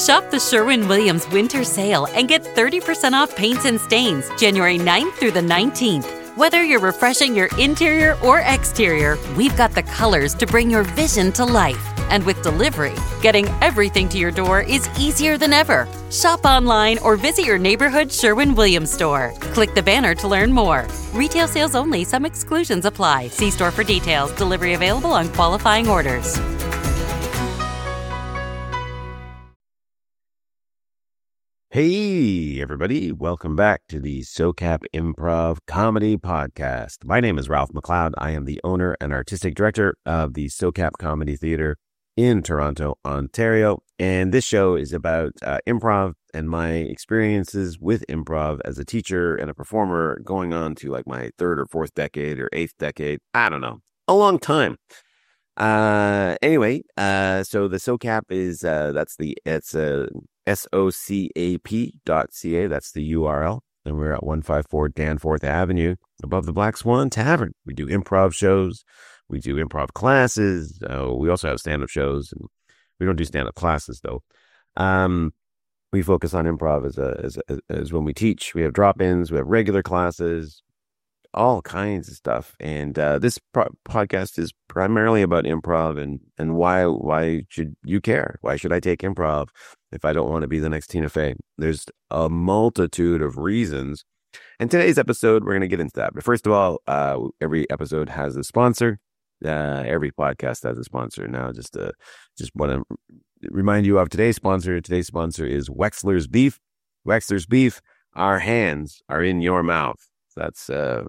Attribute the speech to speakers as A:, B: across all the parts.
A: Shop the Sherwin-Williams Winter Sale and get 30% off paints and stains January 9th through the 19th. Whether you're refreshing your interior or exterior, we've got the colors to bring your vision to life. And with delivery, getting everything to your door is easier than ever. Shop online or visit your neighborhood Sherwin-Williams store. Click the banner to learn more. Retail sales only. Some exclusions apply. See store for details. Delivery available on qualifying orders.
B: Hey, everybody. Welcome back to the SoCap Improv Comedy Podcast. My name is Ralph McLeod. I am the owner and artistic director of the SoCap Comedy Theatre in Toronto, Ontario. And this show is about improv and my experiences with improv as a teacher and a performer going on to like my third or fourth decade or eighth decade. I don't know. A long time. Anyway, so the SoCap is, it's SOCAP.ca. That's the URL. And we're at 154 Danforth Avenue above the Black Swan Tavern. We do improv shows. We do improv classes. We also have stand-up shows. And we don't do stand-up classes, though. We focus on improv as when we teach. We have drop-ins. We have regular classes. All kinds of stuff. And this podcast is primarily about improv and why should you care? Why should I take improv if I don't want to be the next Tina Fey? There's a multitude of reasons. And today's episode, we're going to get into that. But first of all, every episode has a sponsor. Every podcast has a sponsor. Now, just want to remind you of today's sponsor. Today's sponsor is Wexler's Beef. Wexler's Beef. Our hands are in your mouth. That's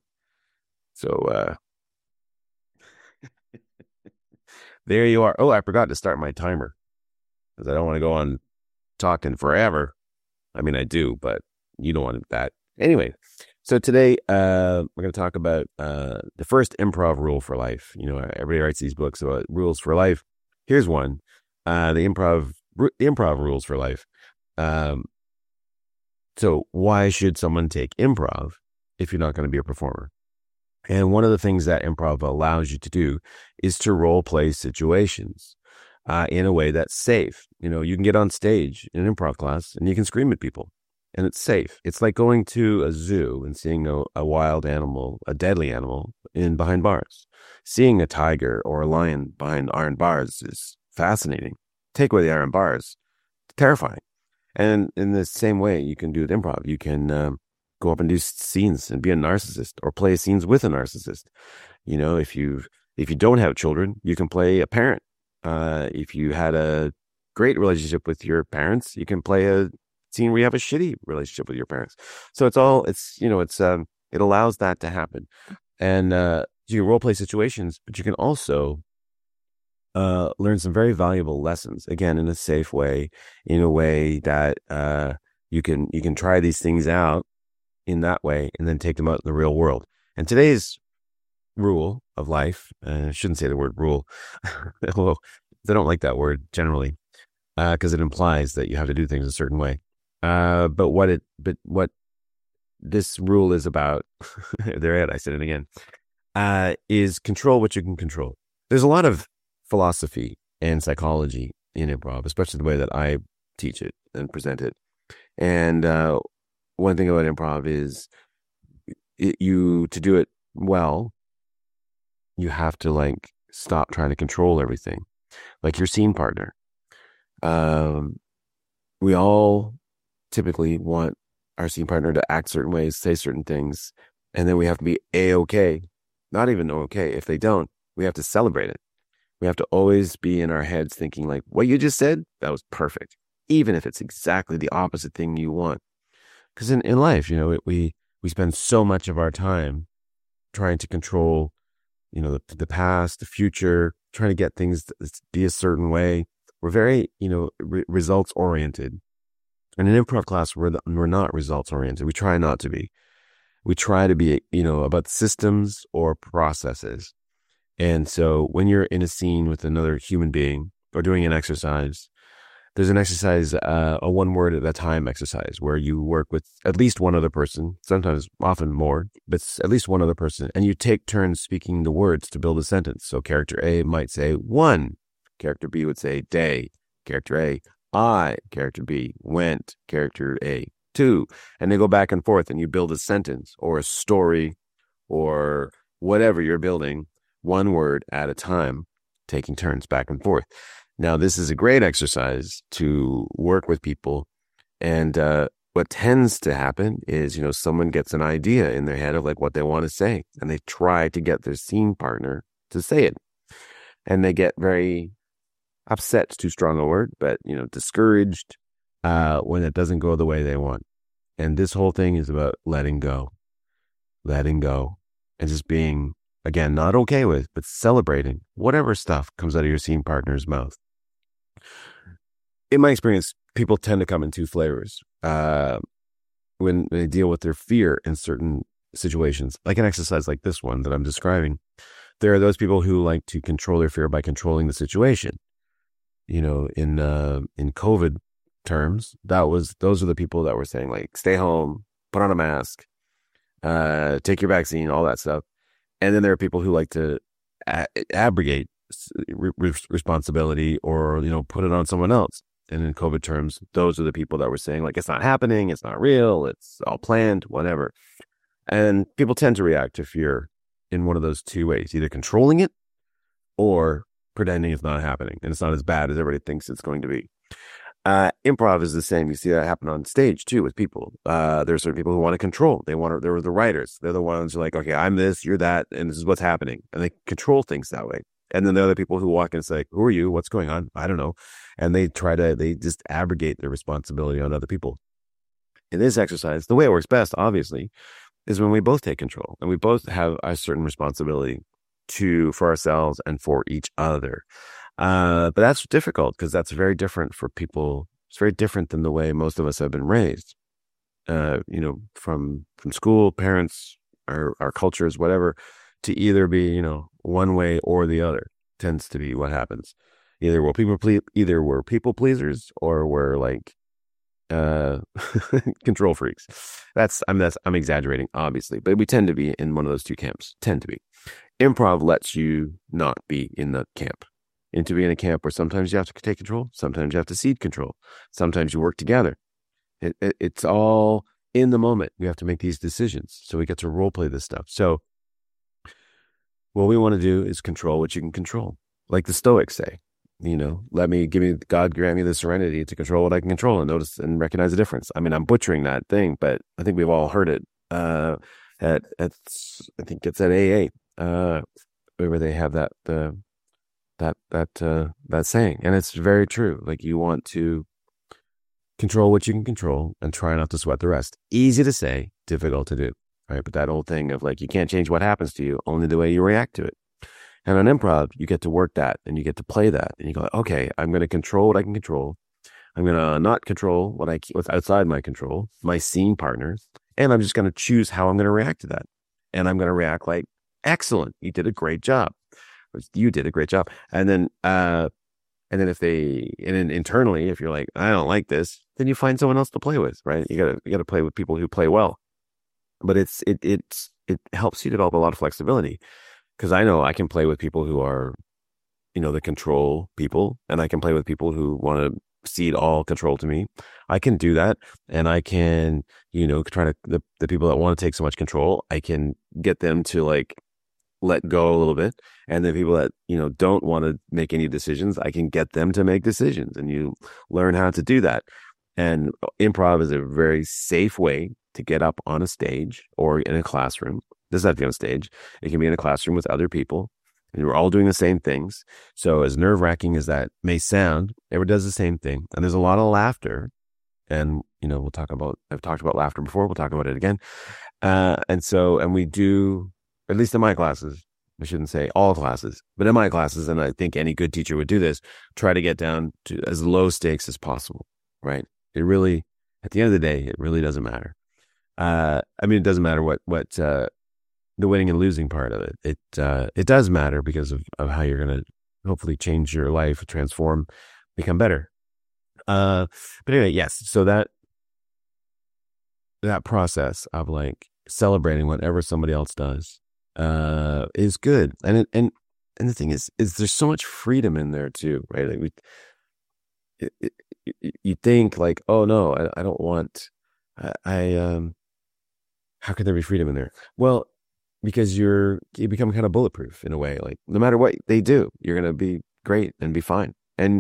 B: there you are. Oh, I forgot to start my timer because I don't want to go on talking forever. I mean, I do, but you don't want that. Anyway, so today we're going to talk about the first improv rule for life. You know, everybody writes these books about rules for life. Here's one: the improv rules for life. So why should someone take improv if you're not going to be a performer? And one of the things that improv allows you to do is to role play situations in a way that's safe. You know, you can get on stage in an improv class and you can scream at people and it's safe. It's like going to a zoo and seeing a wild animal, a deadly animal behind bars. Seeing a tiger or a lion behind iron bars is fascinating. Take away the iron bars, it's terrifying. And in the same way, you can do it improv. You can go up and do scenes and be a narcissist or play scenes with a narcissist. You know, if you don't have children, you can play a parent. If you had a great relationship with your parents, you can play a scene where you have a shitty relationship with your parents. So it allows that to happen. And you can role play situations, but you can also learn some very valuable lessons, again, in a safe way, in a way that you can try these things out in that way and then take them out in the real world. And today's rule of life, I shouldn't say the word rule, although I don't like that word generally, because it implies that you have to do things a certain way. But what this rule is about, I said it again, is control what you can control. There's a lot of philosophy and psychology in improv, especially the way that I teach it and present it. And one thing about improv is to do it well, you have to stop trying to control everything. Like your scene partner. We all typically want our scene partner to act certain ways, say certain things, and then we have to be A-okay. Not even okay. If they don't, we have to celebrate it. We have to always be in our heads thinking like, what you just said, that was perfect. Even if it's exactly the opposite thing you want. Because in life, you know, we spend so much of our time trying to control, you know, the past, the future, trying to get things to be a certain way. We're very, you know, results oriented. And in improv class, we're not results oriented. We try not to be. We try to be, you know, about systems or processes. And so when you're in a scene with another human being or doing an exercise, there's an exercise, a one word at a time exercise where you work with at least one other person, sometimes often more, but at least one other person. And you take turns speaking the words to build a sentence. So character A might say one, character B would say day, character A, I, character B, went, character A, to, and they go back and forth, and you build a sentence or a story or whatever you're building, one word at a time, taking turns back and forth. Now, this is a great exercise to work with people. And what tends to happen is, someone gets an idea in their head of like what they want to say, and they try to get their scene partner to say it. And they get very upset's too strong a word, but, discouraged when it doesn't go the way they want. And this whole thing is about letting go, and just being, again, not okay with, but celebrating whatever stuff comes out of your scene partner's mouth. In my experience, people tend to come in two flavors when they deal with their fear in certain situations, like an exercise like this one that I'm describing. There are those people who like to control their fear by controlling the situation. In COVID terms, those are the people that were saying like, stay home, put on a mask, take your vaccine, all that stuff. And then there are people who like to abrogate responsibility or, put it on someone else. And in COVID terms, those are the people that were saying like, it's not happening, it's not real, it's all planned, whatever. And people tend to react to fear in one of those two ways, either controlling it or pretending it's not happening and it's not as bad as everybody thinks it's going to be. Improv is the same. You see that happen on stage too with people. There's certain people who want to control. They're the writers. They're the ones who are like, okay, I'm this, you're that, and this is what's happening. And they control things that way. And then the other people who walk in and say, who are you? What's going on? I don't know. And they just abrogate their responsibility on other people. In this exercise, the way it works best, obviously, is when we both take control and we both have a certain responsibility for ourselves and for each other. But that's difficult because that's very different for people. It's very different than the way most of us have been raised, from school, parents, our cultures, whatever, to either be, one way or the other tends to be what happens. Either we're people pleasers or we're like control freaks. I'm exaggerating, obviously, but we tend to be in one of those two camps. Tend to be. Improv lets you not be in the camp. And to be in a camp where sometimes you have to take control, sometimes you have to cede control, sometimes you work together. It's all in the moment. We have to make these decisions, so we get to role play this stuff. So what we want to do is control what you can control, like the Stoics say. God grant me the serenity to control what I can control and notice and recognize the difference. I mean, I'm butchering that thing, but I think we've all heard it. I think it's at AA, where they have that saying, and it's very true. Like, you want to control what you can control and try not to sweat the rest. Easy to say, difficult to do, right? But that old thing of like, you can't change what happens to you, only the way you react to it. And on improv, you get to work that and you get to play that, and you go, okay, I'm going to control what I can control. I'm going to not control what's outside my control, my scene partners, and I'm just going to choose how I'm going to react to that. And I'm going to react like, excellent, you did a great job. You did a great job. And then internally, if you're like, I don't like this, then you find someone else to play with, right? You gotta play with people who play well. But it helps you develop a lot of flexibility, because I know I can play with people who are, the control people, and I can play with people who want to cede all control to me. I can do that, and I can, try to the people that want to take so much control, I can get them to like let go a little bit. And the people that, don't want to make any decisions, I can get them to make decisions, and you learn how to do that. And improv is a very safe way to get up on a stage or in a classroom. It doesn't have to be on a stage. It can be in a classroom with other people, and we're all doing the same things. So as nerve-wracking as that may sound, everyone does the same thing. And there's a lot of laughter. And, I've talked about laughter before. We'll talk about it again. And we do, at least in my classes, I shouldn't say all classes, but in my classes, and I think any good teacher would do this, try to get down to as low stakes as possible, right? It really, at the end of the day, it really doesn't matter. It doesn't matter what the winning and losing part of it. It does matter because of how you're going to hopefully change your life, transform, become better. But anyway, yes. So that process of like celebrating whatever somebody else does is good. And the thing is there's so much freedom in there too, right? Like you think like, oh no, I don't want, how could there be freedom in there? Well, because you become kind of bulletproof in a way. Like no matter what they do, you're gonna be great and be fine.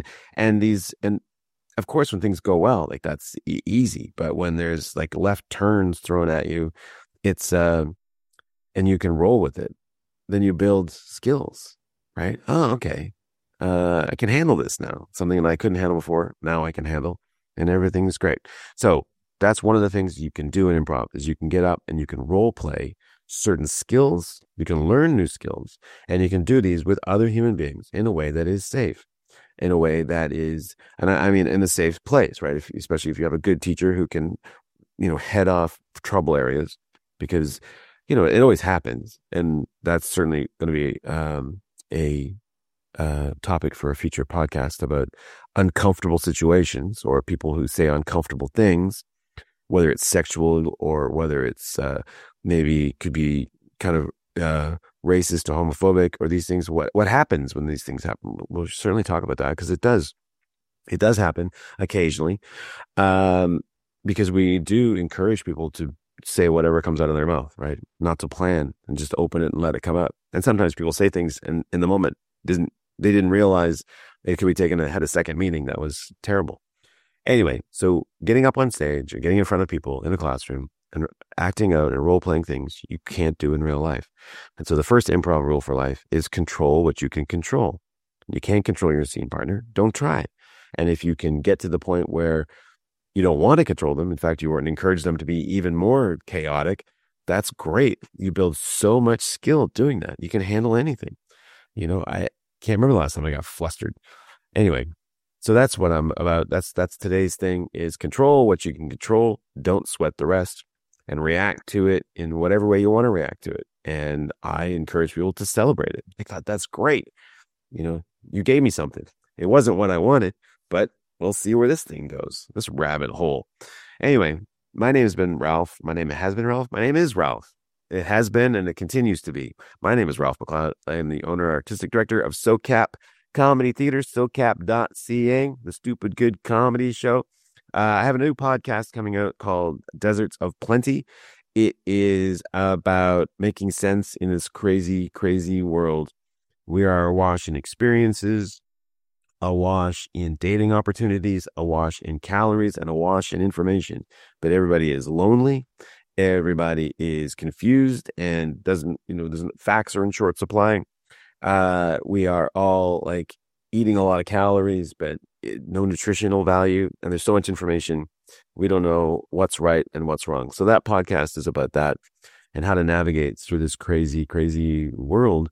B: And of course, when things go well, like that's easy. But when there's like left turns thrown at you, it's and you can roll with it. Then you build skills, right? Oh, okay. I can handle this now. Something that I couldn't handle before, now I can handle, and everything's great. So that's one of the things you can do in improv is you can get up and you can role play certain skills. You can learn new skills, and you can do these with other human beings in a way that is safe, in a way that is, and I mean, in a safe place, right? Especially if you have a good teacher who can, head off trouble areas, because, it always happens. And that's certainly going to be a topic for a future podcast about uncomfortable situations or people who say uncomfortable things, whether it's sexual or whether it's maybe could be kind of racist or homophobic or these things. What happens when these things happen? We'll certainly talk about that because it does happen occasionally, because we do encourage people to say whatever comes out of their mouth, right? Not to plan and just open it and let it come up. And sometimes people say things and in the moment they didn't realize it could be taken had a second meaning that was terrible. Anyway, so getting up on stage or getting in front of people in a classroom and acting out and role-playing things you can't do in real life. And so the first improv rule for life is control what you can control. You can't control your scene partner. Don't try. And if you can get to the point where you don't want to control them, in fact, you want to encourage them to be even more chaotic, that's great. You build so much skill doing that. You can handle anything. I can't remember the last time I got flustered. Anyway, so that's what I'm about. That's today's thing is control what you can control. Don't sweat the rest and react to it in whatever way you want to react to it. And I encourage people to celebrate it. I thought that's great. You gave me something. It wasn't what I wanted, but we'll see where this thing goes, this rabbit hole. Anyway, my name has been Ralph. My name has been Ralph. My name is Ralph. It has been, and it continues to be. My name is Ralph McLeod. I am the owner and artistic director of SoCap Comedy Theater, SoCap.ca, the stupid good comedy show. I have a new podcast coming out called Deserts of Plenty. It is about making sense in this crazy, crazy world. We are awash in experiences, awash in dating opportunities, awash in calories, and awash in information. But everybody is lonely. Everybody is confused and doesn't facts are in short supply. We are all like eating a lot of calories, but no nutritional value. And there's so much information. We don't know what's right and what's wrong. So that podcast is about that and how to navigate through this crazy, crazy world,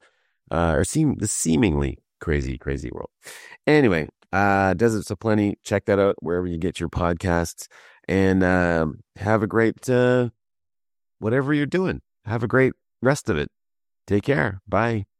B: the seemingly crazy, crazy world. Anyway, Deserts of Plenty. Check that out wherever you get your podcasts, and have a great whatever you're doing. Have a great rest of it. Take care. Bye.